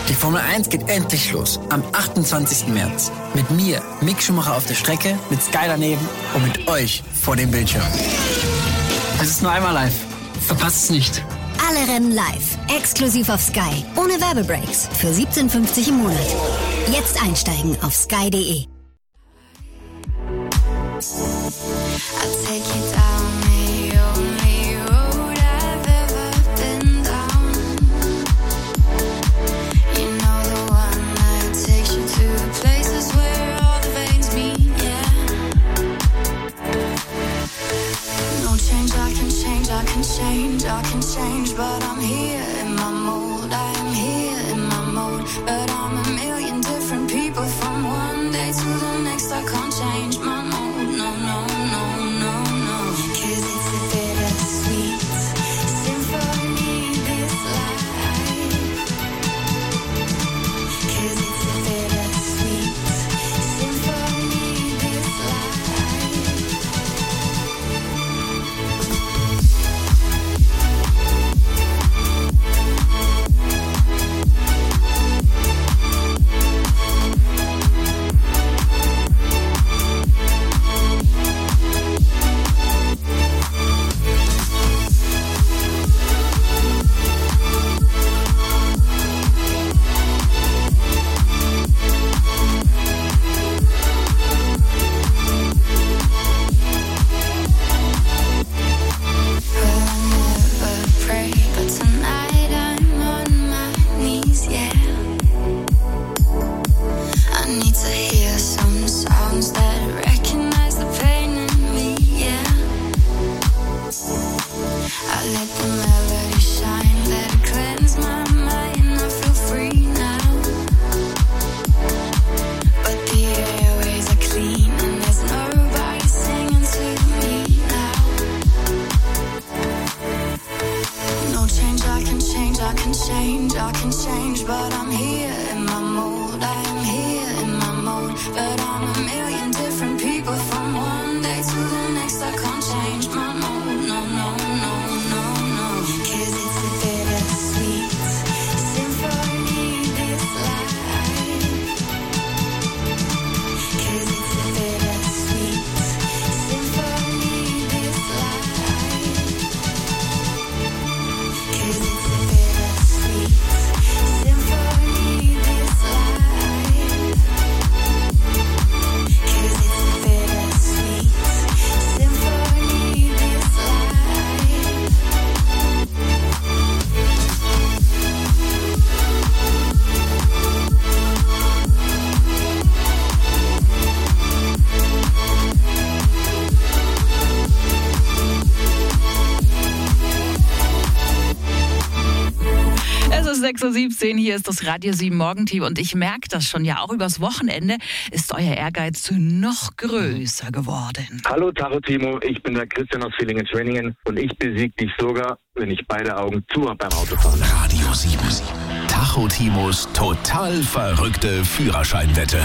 Die Formel 1 geht endlich los. Am 28. März. Mit mir, Mick Schumacher auf der Strecke, mit Sky daneben und mit euch vor dem Bildschirm. Es ist nur einmal live. Verpasst es nicht. Alle Rennen live. Exklusiv auf Sky. Ohne Werbebreaks. Für 17,50 im Monat. Jetzt einsteigen auf sky.de. I can change, but I'm here in my mold. I am here in my mode, but I'm a million different people from one day to the next. I can't change my mode, no, no, no, no, no. 'Cause it's a bittersweet symphony, this life. 'Cause it's a bittersweet symphony, this life. Es ist 6:17 Uhr, hier ist das Radio 7 Morgenteam und ich merke das schon, ja auch übers Wochenende ist euer Ehrgeiz noch größer geworden. Hallo Tacho Timo, ich bin der Christian aus Villingen-Schwenningen und ich besiege dich sogar, wenn ich beide Augen zu habe beim Autofahren. Radio 7. Tacho Timos total verrückte Führerscheinwette.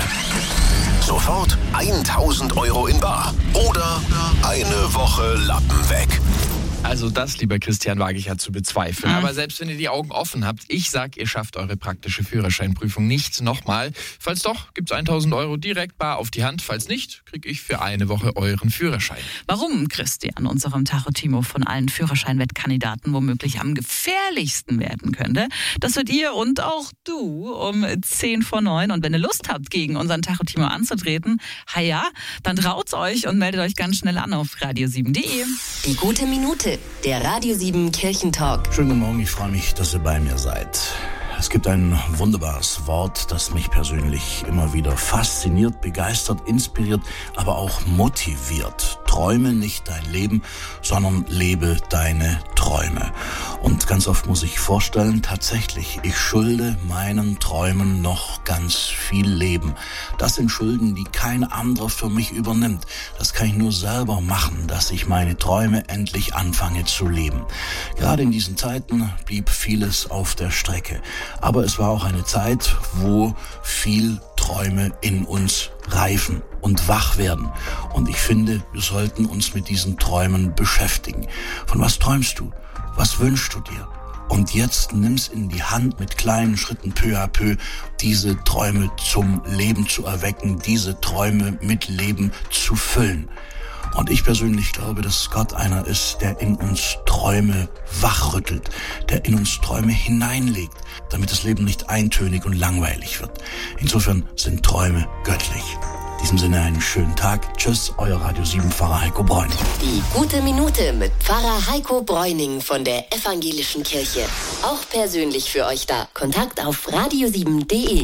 Sofort 1.000 Euro in bar oder eine Woche Lappen weg. Also das, lieber Christian, wage ich ja zu bezweifeln. Aber selbst wenn ihr die Augen offen habt, ich sag, ihr schafft eure praktische Führerscheinprüfung nicht nochmal. Falls doch, gibt's 1.000 Euro direkt bar auf die Hand. Falls nicht, krieg ich für eine Woche euren Führerschein. Warum Christian unserem Tacho Timo von allen Führerscheinwettkandidaten womöglich am gefährlichsten werden könnte, das wird ihr und auch du um 8:50. Und wenn ihr Lust habt, gegen unseren Tacho Timo anzutreten, dann traut's euch und meldet euch ganz schnell an auf radio7.de. Die gute Minute. Der Radio 7 Kirchentalk. Schönen guten Morgen, ich freue mich, dass ihr bei mir seid. Es gibt ein wunderbares Wort, das mich persönlich immer wieder fasziniert, begeistert, inspiriert, aber auch motiviert. Träume nicht dein Leben, sondern lebe deine Träume. Und ganz oft muss ich vorstellen, tatsächlich, ich schulde meinen Träumen noch ganz viel Leben. Das sind Schulden, die kein anderer für mich übernimmt. Das kann ich nur selber machen, dass ich meine Träume endlich anfange zu leben. Gerade in diesen Zeiten blieb vieles auf der Strecke. Aber es war auch eine Zeit, wo viel Träume in uns reifen und wach werden. Und ich finde, wir sollten uns mit diesen Träumen beschäftigen. Von was träumst du? Was wünschst du dir? Und jetzt nimm's in die Hand, mit kleinen Schritten peu à peu diese Träume zum Leben zu erwecken, diese Träume mit Leben zu füllen. Und ich persönlich glaube, dass Gott einer ist, der in uns Träume wachrüttelt, der in uns Träume hineinlegt, damit das Leben nicht eintönig und langweilig wird. Insofern sind Träume göttlich. In diesem Sinne einen schönen Tag. Tschüss, euer Radio 7 Pfarrer Heiko Bräuning. Die gute Minute mit Pfarrer Heiko Bräuning von der Evangelischen Kirche. Auch persönlich für euch da. Kontakt auf radio7.de.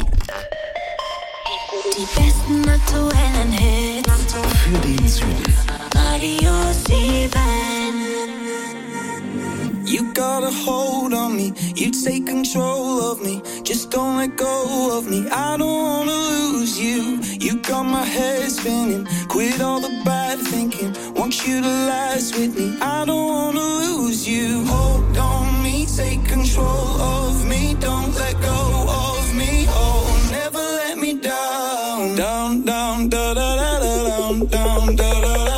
Die besten aktuellen Hits Für den Süden. Radio 7. You got a hold on me, you take control of me, just don't let go of me, I don't wanna lose you. You got my head spinning, quit all the bad thinking, want you to last with me, I don't wanna lose you. Hold on me, take control of me, don't let go of me, oh, never let me down. Down, down, da da da da down, down, da da da.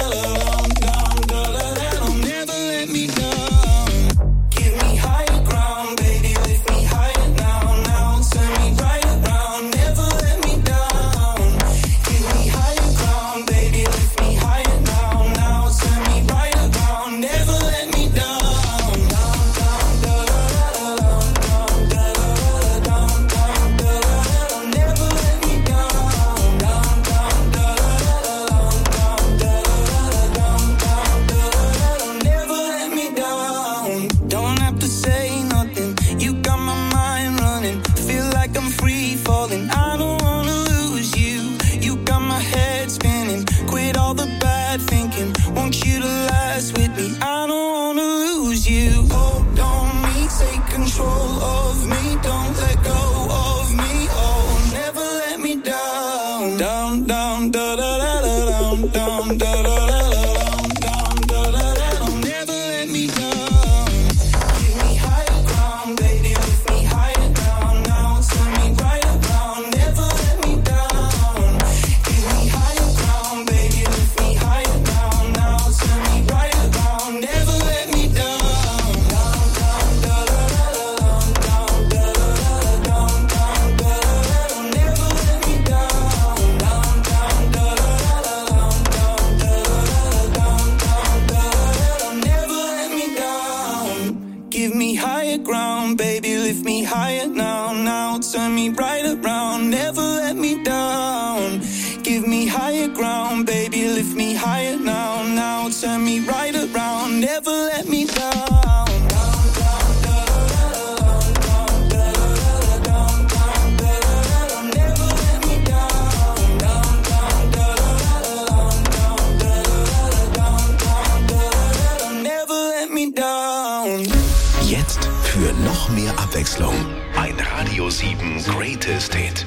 Jetzt für noch mehr Abwechslung ein Radio 7 Greatest Hit.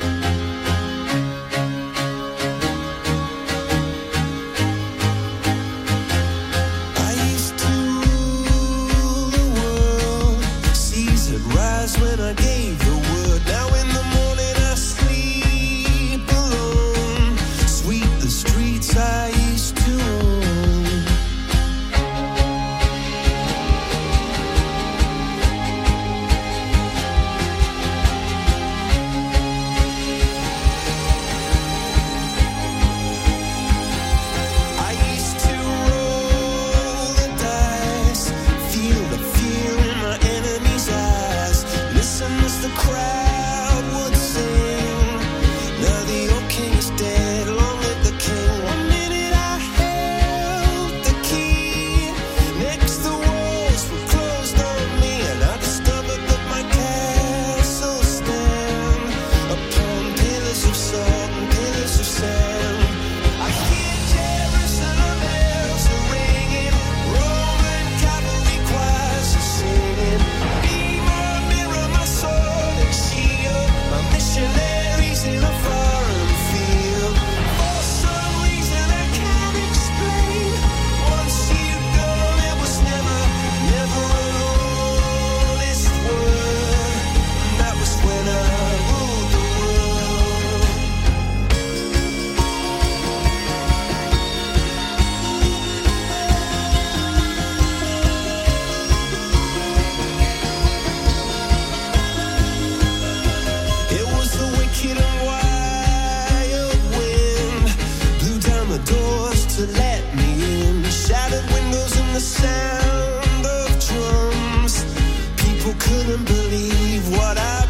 When I gave the word, now in the morning I sleep alone. Sweep the streets I used to own. I used to roll the dice, feel the fear in my enemy's eyes. Listen as the crowd would sing. Now the old king is dead, long live the king. 1 minute I held the key. Next the walls were closed on me, and I discovered that my castle stand upon pillars of salt and pillars of sand. I hear Jerusalem bells are ringing, Roman cavalry choirs are singing. Be my mirror, my sword and shield, my doors to let me in. Shattered windows and the sound of drums. People couldn't believe what I